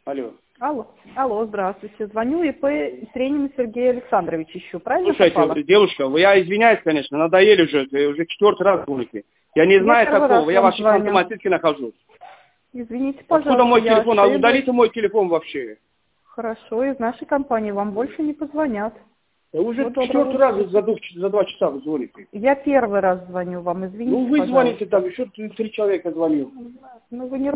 Алло. Алло, здравствуйте. Звоню ИП Тренин Сергей Александрович ищу, правильно? Слушайте, девушка, я извиняюсь, конечно, надоели уже 4-й раз звоните. Я не знаю такого, я в вашей автоматически нахожусь. Извините, пожалуйста. Откуда мой телефон? А удалите мой телефон вообще. Хорошо, из нашей компании вам больше не позвонят. Я уже 4-й раз за 2 часа вы звоните. Я 1-й раз звоню вам, извините, Ну, вы пожалуйста. звоните там, еще 3 человека звонил. Ну, вы не